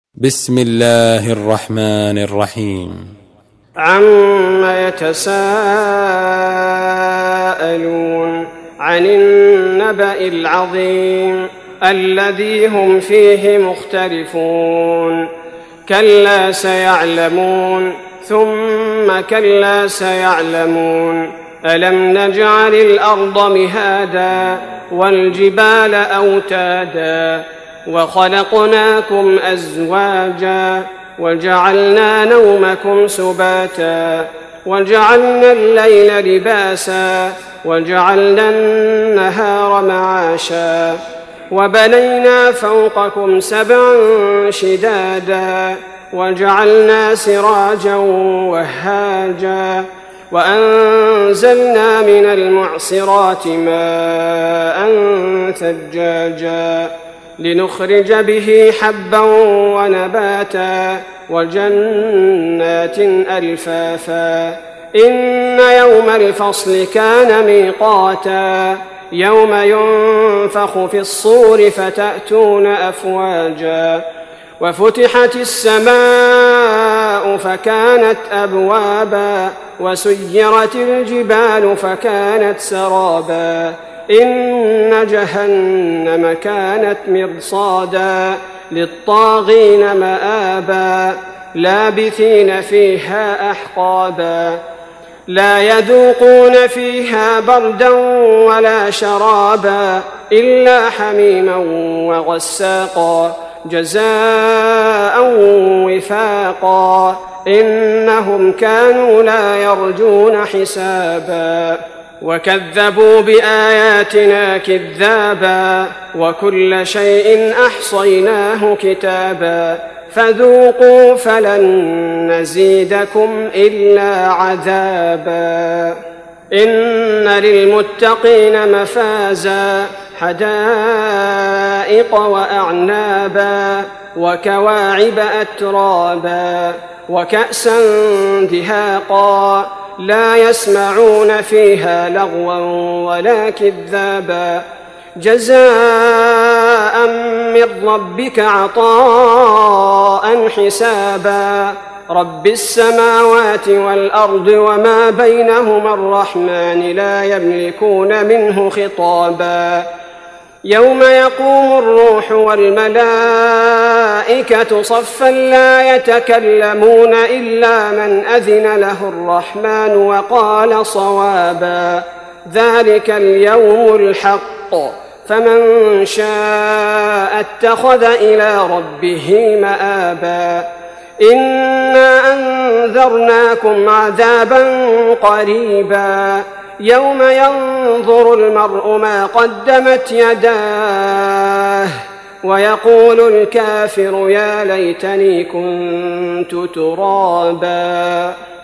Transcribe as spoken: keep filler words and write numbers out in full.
بسم الله الرحمن الرحيم. عم يتساءلون عن النبأ العظيم الذي هم فيه مختلفون كلا سيعلمون ثم كلا سيعلمون ألم نجعل الأرض مهادا والجبال أوتادا وخلقناكم أزواجا وجعلنا نومكم سباتا وجعلنا الليل لباسا وجعلنا النهار معاشا وبنينا فوقكم سبعا شدادا وجعلنا سراجا وهاجا وأنزلنا من المعصرات ماء ثجاجا لنخرج به حبا ونباتا وجنات ألفافا إن يوم الفصل كان ميقاتا يوم ينفخ في الصور فتأتون أفواجا وفتحت السماء فكانت أبوابا وسيرت الجبال فكانت سرابا إن جهنم كانت مرصادا للطاغين مآبا لابثين فيها أحقابا لا يذوقون فيها بردا ولا شرابا إلا حميما وغساقا جزاء وفاقا إنهم كانوا لا يرجون حسابا وكذبوا بآياتنا كذابا وكل شيء أحصيناه كتابا فذوقوا فلن نزيدكم إلا عذابا إن للمتقين مفازا حدائق وأعنابا وكواعب أترابا وكأسا دهاقا لا يسمعون فيها لغوا ولا كذابا جزاء من ربك عطاء حسابا رب السماوات والأرض وما بينهما الرحمن لا يملكون منه خطابا يوم يقوم الروح والملائكة صفا لا يتكلمون إلا من أذن له الرحمن وقال صوابا ذلك اليوم الحق فمن شاء اتخذ إلى ربه مآبا إنا أنذرناكم عذابا قريبا يوم ينظر المرء ما قدمت يداه ويقول الكافر يا ليتني كنت ترابا.